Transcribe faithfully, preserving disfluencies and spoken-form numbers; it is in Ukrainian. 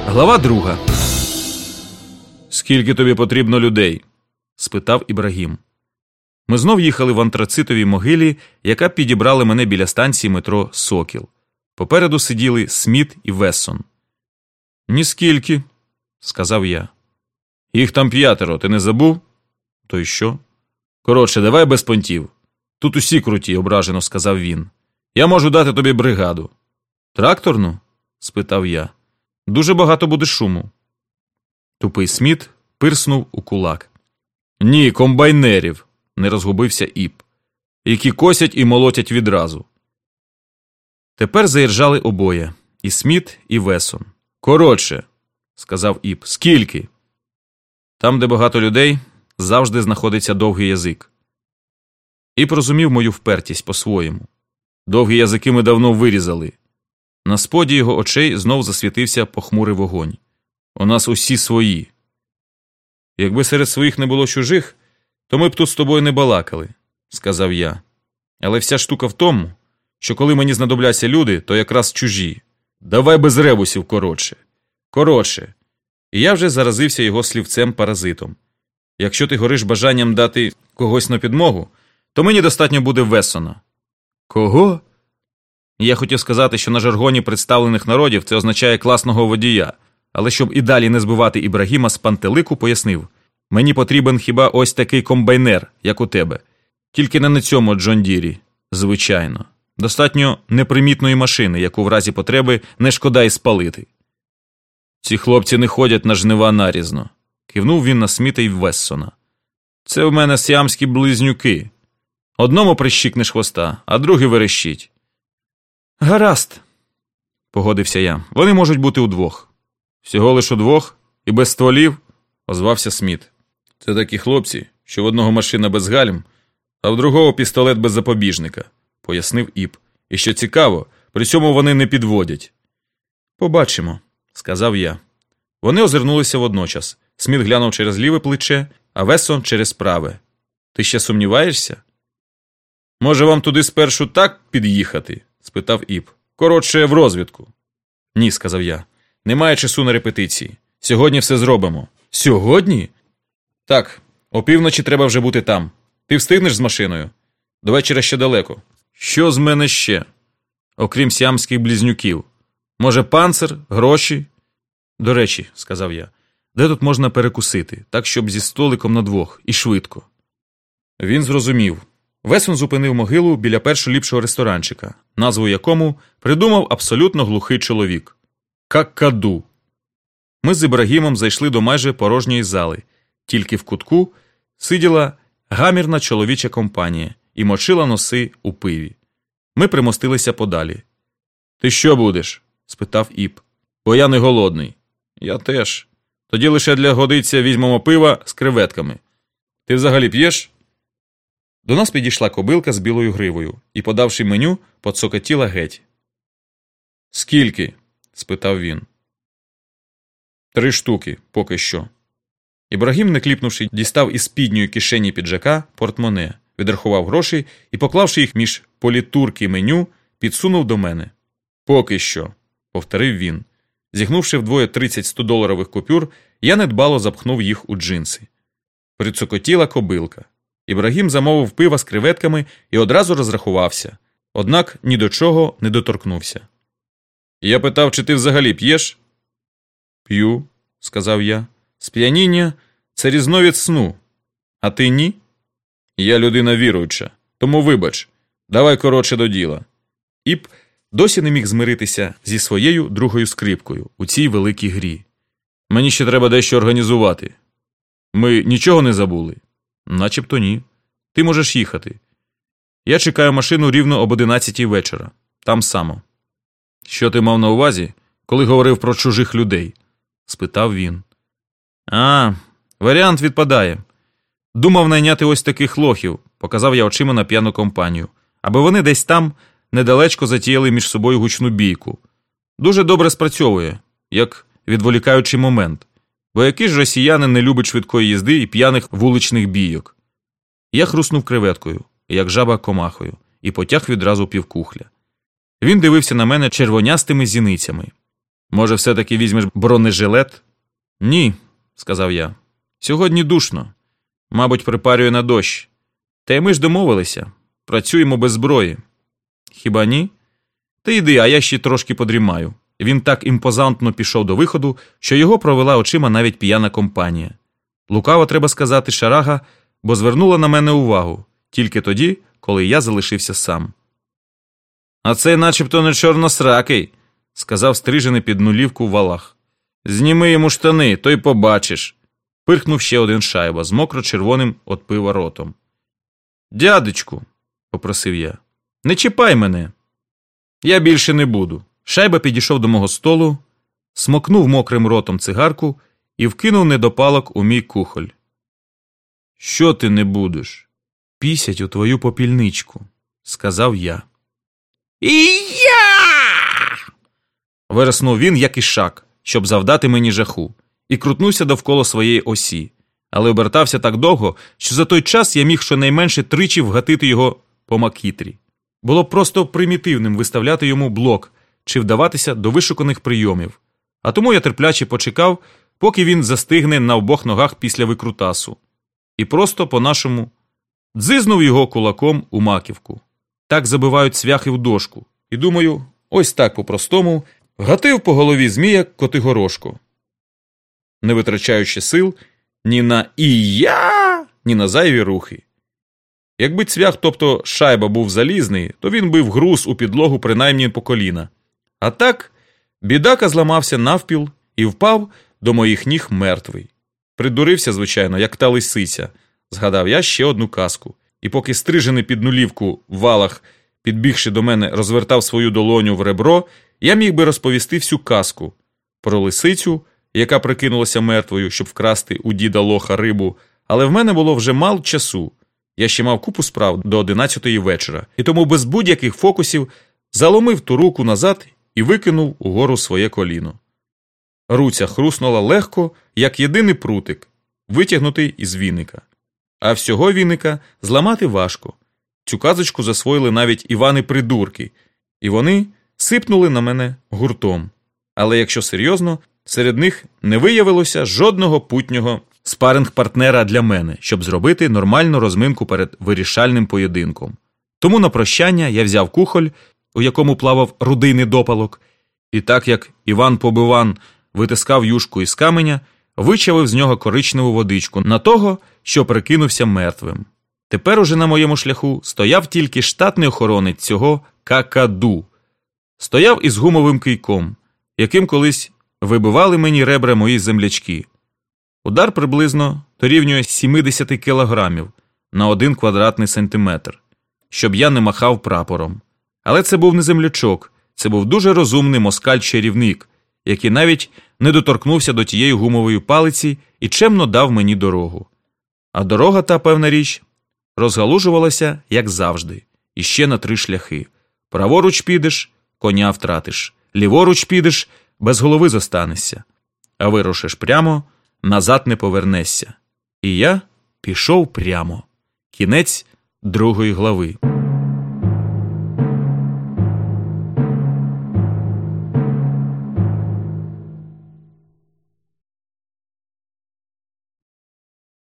Глава друга. «Скільки тобі потрібно людей?» – спитав Ібрагім. Ми знов їхали в антрацитовій могилі, яка підібрала мене біля станції метро «Сокіл». Попереду сиділи Сміт і Вессон. «Ніскільки», – сказав я. «Їх там п'ятеро, ти не забув?» «То й що?» «Коротше, давай без понтів. Тут усі круті», – ображено сказав він. «Я можу дати тобі бригаду». «Тракторну?» – спитав я. «Дуже багато буде шуму». Тупий Сміт пирснув у кулак. «Ні, комбайнерів», – не розгубився Іп, «які косять і молотять відразу». Тепер заіржали обоє – і Сміт, і Вессон. «Коротше», – сказав Іп, – «скільки?» Там, де багато людей, завжди знаходиться довгий язик. Іп розумів мою впертість по-своєму. Довгі язики ми давно вирізали. На споді його очей знов засвітився похмурий вогонь. «У нас усі свої. Якби серед своїх не було чужих, то ми б тут з тобою не балакали», – сказав я. «Але вся штука в тому, що коли мені знадобляться люди, то якраз чужі. Давай без ребусів, коротше. Коротше». І я вже заразився його слівцем-паразитом. «Якщо ти гориш бажанням дати когось на підмогу, то мені достатньо буде Вессона». «Кого?» Я хотів сказати, що на жаргоні представлених народів це означає класного водія, але щоб і далі не збивати Ібрагіма з пантелику, пояснив: «Мені потрібен хіба ось такий комбайнер, як у тебе. Тільки не на цьому Джон Дірі, звичайно. Достатньо непримітної машини, яку в разі потреби не шкода і спалити». «Ці хлопці не ходять на жнива нарізно», – кивнув він на Сміта і Вессона. «Це в мене сіамські близнюки. Одному прищикнеш хвоста, а другий верещить». «Гаразд», – погодився я. «Вони можуть бути удвох». «Всього лиш удвох? І без стволів?» – озвався Сміт. «Це такі хлопці, що в одного машина без гальм, а в другого пістолет без запобіжника», – пояснив Іп. «І що цікаво, при цьому вони не підводять». «Побачимо», – сказав я. Вони озирнулися водночас. Сміт глянув через ліве плече, а Вессон через праве. «Ти ще сумніваєшся?» «Може, вам туди спершу так під'їхати?» – спитав Іп. «Коротше, в розвідку». «Ні», – сказав я. «Немає часу на репетиції. Сьогодні все зробимо». «Сьогодні?» «Так, опівночі треба вже бути там. Ти встигнеш з машиною? До вечора ще далеко». «Що з мене ще? Окрім сіамських близнюків? Може, панцир, гроші?» «До речі», – сказав я, – «де тут можна перекусити, так, щоб зі столиком на двох, і швидко?» Він зрозумів. Вессон зупинив могилу біля першого ліпшого ресторанчика, назву якому придумав абсолютно глухий чоловік – «Какаду». Ми з Ібрагімом зайшли до майже порожньої зали. Тільки в кутку сиділа гамірна чоловіча компанія і мочила носи у пиві. Ми примостилися подалі. «Ти що будеш?» – спитав Іп. «Бо я не голодний». «Я теж. Тоді лише для годиця візьмемо пива з креветками. Ти взагалі п'єш?» До нас підійшла кобилка з білою гривою і, подавши меню, поцокотіла геть. «Скільки?» – спитав він. «Три штуки, поки що». Ібрагім, не кліпнувши, дістав із спідньої кишені піджака портмоне, відрахував гроші і, поклавши їх між політурки меню, підсунув до мене. «Поки що», – повторив він. Зігнувши вдвоє тридцять стодоларових купюр, я недбало запхнув їх у джинси. Прицокотіла кобилка. Ібрагім замовив пива з креветками і одразу розрахувався, однак ні до чого не доторкнувся. Я питав, чи ти взагалі п'єш? «П'ю», – сказав я. «Сп'яніння – це різновид сну. А ти ні?» «Я людина віруюча, тому вибач. Давай коротше до діла». Іп досі не міг змиритися зі своєю другою скрипкою у цій великій грі. «Мені ще треба дещо організувати. Ми нічого не забули?» «Начебто ні. Ти можеш їхати. Я чекаю машину рівно об одинадцятій вечора. Там само». «Що ти мав на увазі, коли говорив про чужих людей?» – спитав він. «А, варіант відпадає. Думав найняти ось таких лохів», – показав я очима на п'яну компанію, аби вони десь там недалечко затіяли між собою гучну бійку. Дуже добре спрацьовує, як відволікаючий момент. Бо який ж росіянин не любить швидкої їзди і п'яних вуличних бійок? Я хруснув креветкою, як жаба комахою, і потяг відразу півкухля. Він дивився на мене червонястими зіницями. Може, все-таки візьмеш бронежилет? Ні, сказав я. Сьогодні душно. Мабуть, припарює на дощ. Та й ми ж домовилися. Працюємо без зброї. Хіба ні? Ти йди, а я ще трошки подрімаю. Він так імпозантно пішов до виходу, що його провела очима навіть п'яна компанія. Лукаво, треба сказати, шарага, бо звернула на мене увагу. Тільки тоді, коли я залишився сам. «А цей начебто не чорносракий», – сказав стрижений під нулівку Валах. «Зніми йому штани, то й побачиш». Пирхнув ще один Шайба з мокро-червоним от пива ротом. «Дядечку», – попросив я, – «не чіпай мене». «Я більше не буду». Шайба підійшов до мого столу, смокнув мокрим ротом цигарку і вкинув недопалок у мій кухоль. «Що ти не будеш?» «Пісять у твою попільничку», – сказав я. «І я!» Вириснув він, як ішак, щоб завдати мені жаху, і крутнувся довкола своєї осі, але обертався так довго, що за той час я міг щонайменше тричі вгатити його по макітрі. Було просто примітивним виставляти йому блок чи вдаватися до вишуканих прийомів, а тому я терпляче почекав, поки він застигне на обох ногах після викрутасу, і просто по-нашому дзизнув його кулаком у маківку. Так забивають цвяхи в дошку. І думаю, ось так по-простому гатив по голові змія Котигорошко, не витрачаючи сил ні на «і-я», ні на зайві рухи. Якби цвях, тобто Шайба, був залізний, то він би вгруз у підлогу принаймні по коліна. А так, бідака зламався навпіл і впав до моїх ніг мертвий. Придурився, звичайно, як та лисиця. Згадав я ще одну казку. І поки стрижений під нулівку Валах, підбігши до мене, розвертав свою долоню в ребро, я міг би розповісти всю казку про лисицю, яка прикинулася мертвою, щоб вкрасти у діда Лоха рибу, але в мене було вже мало часу. Я ще мав купу справ до одинадцятої вечора, і тому без будь-яких фокусів заломив ту руку назад і викинув угору своє коліно. Руця хруснула легко, як єдиний прутик, витягнутий із віника. А всього віника зламати важко. Цю казочку засвоїли навіть Івани-придурки, і вони сипнули на мене гуртом. Але якщо серйозно, серед них не виявилося жодного путнього спаринг-партнера для мене, щоб зробити нормальну розминку перед вирішальним поєдинком. Тому на прощання я взяв кухоль, у якому плавав рудий недопалок, і так як Іван-побиван витискав юшку із каменя, вичавив з нього коричневу водичку на того, що прикинувся мертвим. Тепер уже на моєму шляху стояв тільки штатний охоронець цього какаду. Стояв із гумовим кийком, яким колись вибивали мені ребра мої землячки. Удар приблизно дорівнює сімдесят кілограмів на один квадратний сантиметр, щоб я не махав прапором. Але це був не землячок, це був дуже розумний москаль-чарівник, який навіть не доторкнувся до тієї гумової палиці і чемно дав мені дорогу. А дорога, та певна річ, розгалужувалася, як завжди, іще на три шляхи. Праворуч підеш – коня втратиш, ліворуч підеш – без голови зостанешся, а вирушиш прямо – назад не повернешся. І я пішов прямо. Кінець другої глави.